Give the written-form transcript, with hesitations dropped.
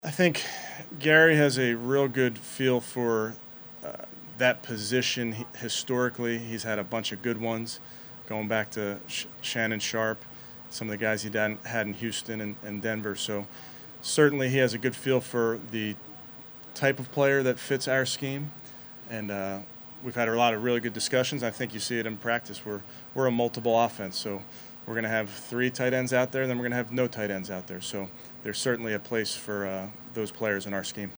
I think Gary has a real good feel for uh, that position. Historically, he's had a bunch of good ones, going back to Shannon Sharp, some of the guys he had in Houston and Denver. So certainly he has a good feel for the type of player that fits our scheme, and we've had a lot of really good discussions. I think you see it in practice. We're a multiple offense, so we're going to have three tight ends out there, then we're going to have no tight ends out there. So there's certainly a place for those players in our scheme.